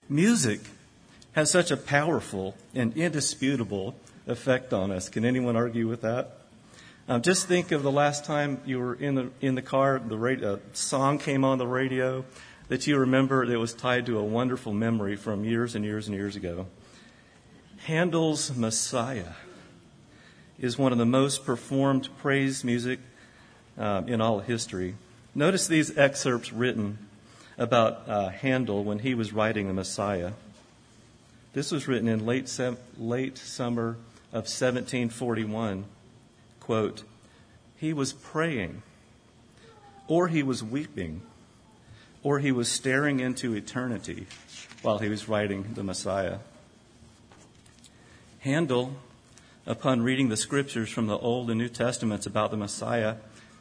Music has such a powerful and indisputable effect on us. Can anyone argue with that? Just think of the last time you were in the car, a song came on the radio that you remember that was tied to a wonderful memory from years and years and years ago. Handel's Messiah is one of the most performed praise music in all history. Notice these excerpts written about Handel when he was writing the Messiah. This was written in late summer of 1741. Quote, "He was praying, or he was weeping, or he was staring into eternity while he was writing the Messiah." Handel, upon reading the scriptures from the Old and New Testaments about the Messiah,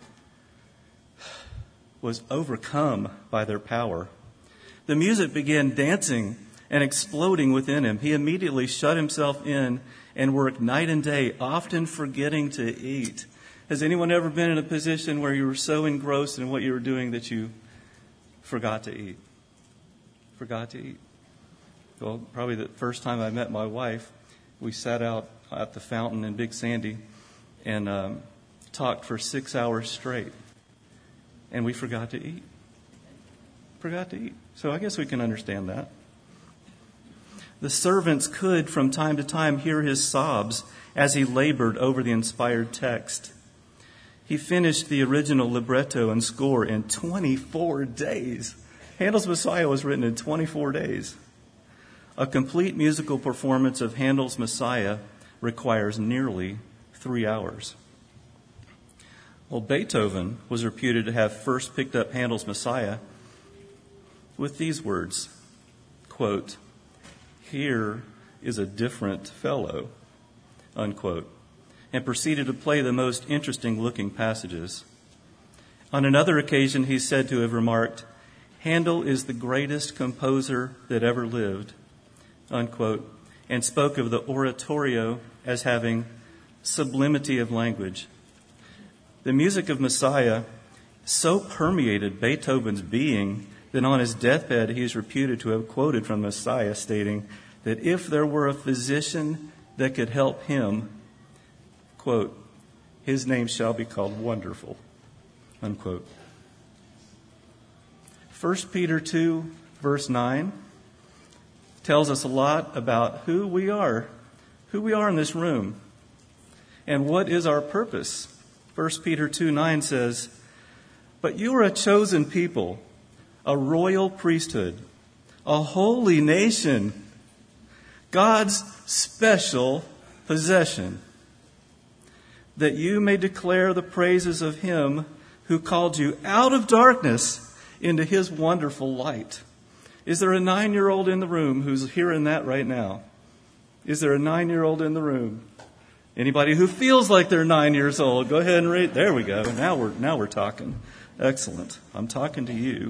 was overcome by their power. The music began dancing and exploding within him. He immediately shut himself in and worked night and day, often forgetting to eat. Has anyone ever been in a position where you were so engrossed in what you were doing that you forgot to eat? Forgot to eat. Well, probably the first time I met my wife, we sat out at the fountain in Big Sandy and talked for 6 hours straight. And we forgot to eat. Forgot to eat. So I guess we can understand that. The servants could, from time to time, hear his sobs as he labored over the inspired text. He finished the original libretto and score in 24 days. Handel's Messiah was written in 24 days. A complete musical performance of Handel's Messiah requires nearly 3 hours. Well, Beethoven was reputed to have first picked up Handel's Messiah with these words, quote, "Here is a different fellow," unquote, and proceeded to play the most interesting looking passages. On another occasion, he's said to have remarked, "Handel is the greatest composer that ever lived," unquote, and spoke of the oratorio as having sublimity of language. The music of Messiah so permeated Beethoven's being that on his deathbed he is reputed to have quoted from Messiah stating that if there were a physician that could help him, quote, "his name shall be called Wonderful," unquote. 1 Peter 2, verse 9 tells us a lot about who we are in this room, and what is our purpose. 1 Peter 2:9 says, "But you are a chosen people, a royal priesthood, a holy nation, God's special possession, that you may declare the praises of him who called you out of darkness into his wonderful light." Is there a 9-year-old in the room who's hearing that right now? Is there a 9-year-old in the room? Anybody who feels like they're 9 years old, go ahead and read. There we go. Now we're talking. Excellent. I'm talking to you.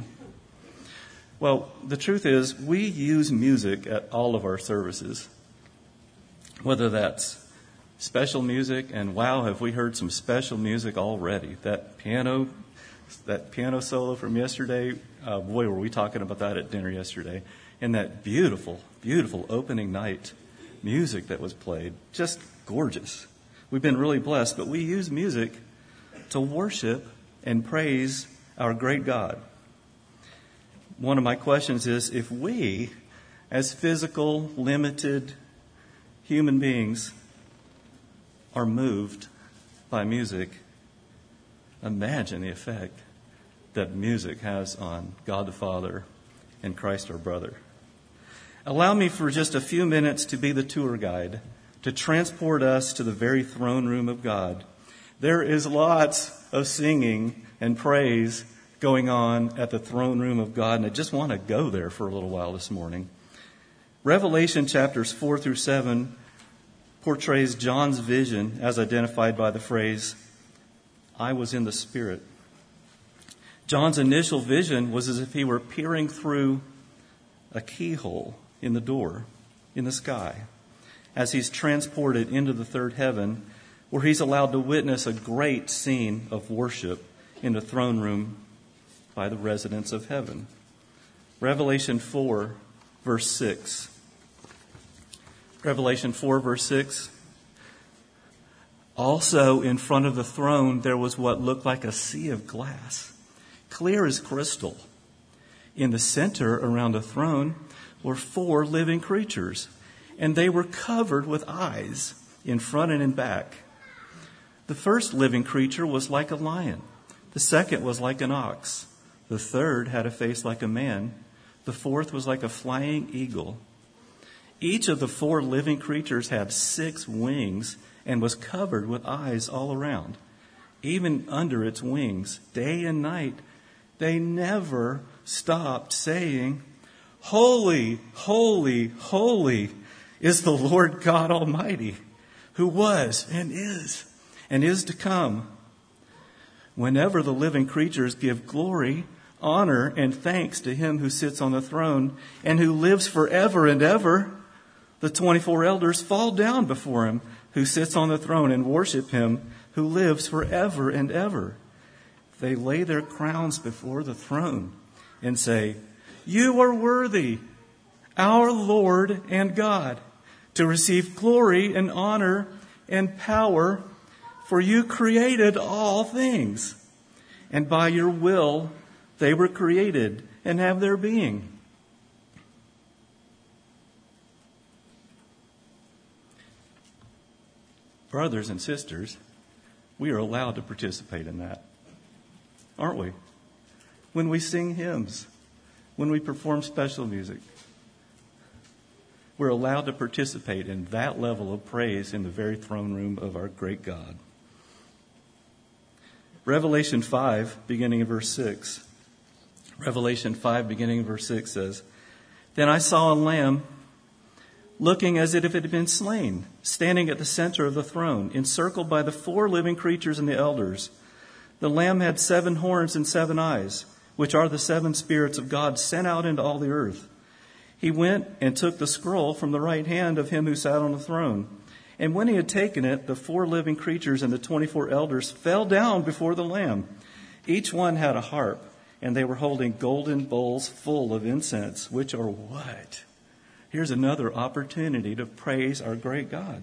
Well, the truth is, we use music at all of our services, whether that's special music, and wow, have we heard some special music already. That piano solo from yesterday, boy, were we talking about that at dinner yesterday. And that beautiful, beautiful opening night music that was played, just gorgeous. We've been really blessed, but we use music to worship and praise our great God. One of my questions is, if we, as physical, limited human beings, are moved by music, imagine the effect that music has on God the Father and Christ our brother. Allow me for just a few minutes to be the tour guide, to transport us to the very throne room of God. There is lots of singing and praise going on at the throne room of God, and I just want to go there for a little while this morning. Revelation chapters 4 through 7 portrays John's vision as identified by the phrase, "I was in the Spirit." John's initial vision was as if he were peering through a keyhole in the door in the sky as he's transported into the third heaven, where he's allowed to witness a great scene of worship in the throne room by the residents of heaven. Revelation 4, verse 6. Revelation 4, verse 6. Also in front of the throne there was what looked like a sea of glass, clear as crystal. In the center around the throne were 4 living creatures, and they were covered with eyes in front and in back. The first living creature was like a lion. The second was like an ox. The third had a face like a man. The fourth was like a flying eagle. Each of the 4 living creatures had 6 wings and was covered with eyes all around. Even under its wings, day and night, they never stopped saying, "Holy, holy, holy is the Lord God Almighty, who was and is to come." Whenever the living creatures give glory, honor, and thanks to him who sits on the throne and who lives forever and ever, the 24 elders fall down before him who sits on the throne and worship him who lives forever and ever. They lay their crowns before the throne and say, "You are worthy, our Lord and God, to receive glory and honor and power, for you created all things, and by your will they were created and have their being." Brothers and sisters, we are allowed to participate in that, aren't we? When we sing hymns, when we perform special music, we're allowed to participate in that level of praise in the very throne room of our great God. Revelation 5, beginning in verse 6. Revelation 5, beginning in verse 6 says, "Then I saw a lamb looking as if it had been slain, standing at the center of the throne, encircled by the 4 living creatures and the elders. The lamb had 7 horns and 7 eyes, which are the 7 spirits of God sent out into all the earth. He went and took the scroll from the right hand of him who sat on the throne. And when he had taken it, the 4 living creatures and the 24 elders fell down before the Lamb. Each one had a harp, and they were holding golden bowls full of incense, which are what? Here's another opportunity to praise our great God,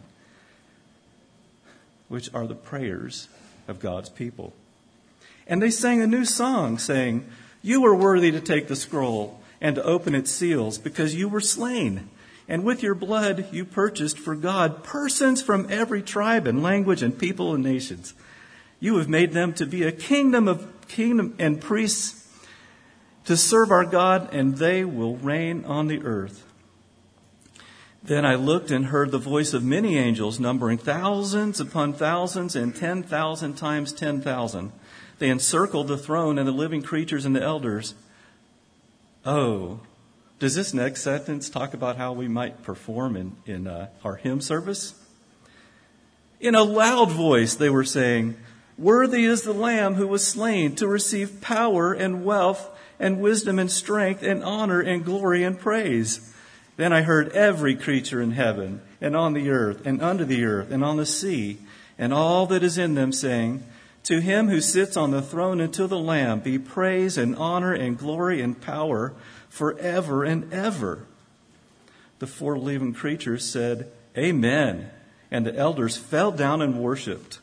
which are the prayers of God's people. And they sang a new song, saying, 'You are worthy to take the scroll and to open its seals, because you were slain. And with your blood you purchased for God persons from every tribe and language and people and nations. You have made them to be a kingdom and priests to serve our God, and they will reign on the earth.' Then I looked and heard the voice of many angels, numbering thousands upon thousands and 10,000 times 10,000. They encircled the throne and the living creatures and the elders." Oh, does this next sentence talk about how we might perform in our hymn service? In a loud voice they were saying, "Worthy is the Lamb who was slain to receive power and wealth and wisdom and strength and honor and glory and praise." Then I heard every creature in heaven and on the earth and under the earth and on the sea and all that is in them saying, "To him who sits on the throne and to the Lamb be praise and honor and glory and power forever and ever." The 4 living creatures said, "Amen." And the elders fell down and worshipped.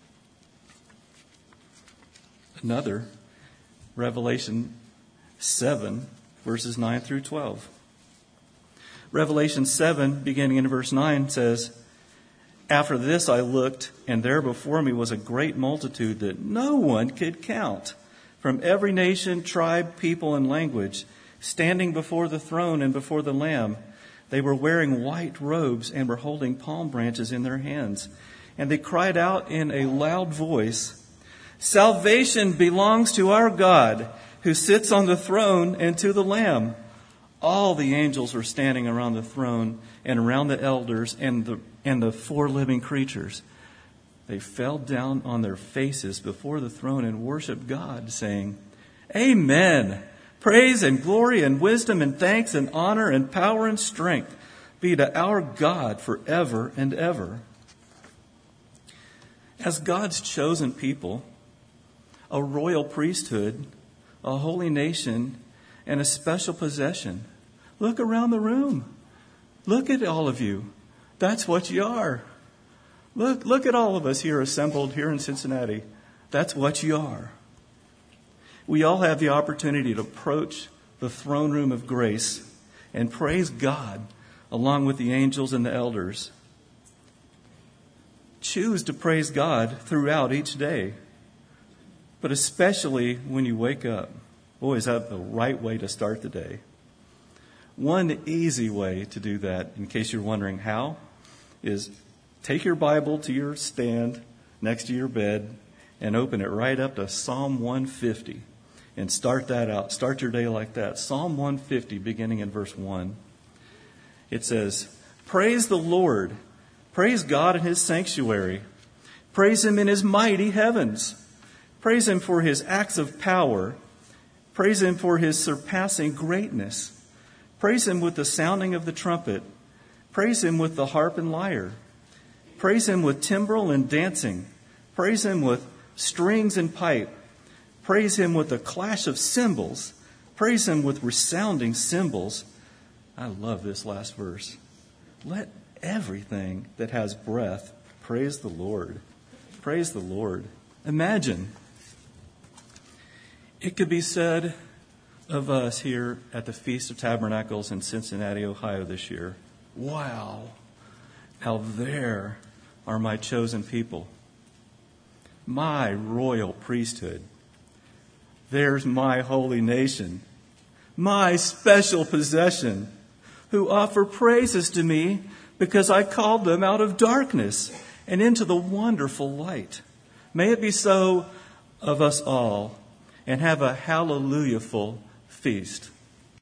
Another, Revelation 7, verses 9 through 12. Revelation 7, beginning in verse 9, says, "After this I looked, and there before me was a great multitude that no one could count, from every nation, tribe, people, and language, standing before the throne and before the Lamb. They were wearing white robes and were holding palm branches in their hands. And they cried out in a loud voice, 'Salvation belongs to our God, who sits on the throne, and to the Lamb.' All the angels were standing around the throne and around the elders and the 4 living creatures. They fell down on their faces before the throne and worshiped God, saying, 'Amen. Praise and glory and wisdom and thanks and honor and power and strength be to our God forever and ever.'" As God's chosen people, a royal priesthood, a holy nation, and a special possession, Look around the room. Look at all of you. That's what you are. Look at all of us here assembled here in Cincinnati. That's what you are. We all have the opportunity to approach the throne room of grace and praise God along with the angels and the elders. Choose to praise God throughout each day, but especially when you wake up. Boy, is that the right way to start the day. One easy way to do that, in case you're wondering how, is take your Bible to your stand next to your bed and open it right up to Psalm 150 and start that out. Start your day like that. Psalm 150, beginning in verse 1. It says, "Praise the Lord. Praise God in His sanctuary. Praise Him in His mighty heavens. Praise Him for His acts of power. Praise Him for His surpassing greatness. Praise Him with the sounding of the trumpet. Praise Him with the harp and lyre. Praise Him with timbrel and dancing. Praise Him with strings and pipe. Praise Him with the clash of cymbals. Praise Him with resounding cymbals." I love this last verse. "Let everything that has breath praise the Lord." Praise the Lord. Imagine, it could be said of us here at the Feast of Tabernacles in Cincinnati, Ohio this year, "Wow, how there are my chosen people, my royal priesthood. There's my holy nation, my special possession, who offer praises to me because I called them out of darkness and into the wonderful light." May it be so of us all, and have a hallelujah-ful feast.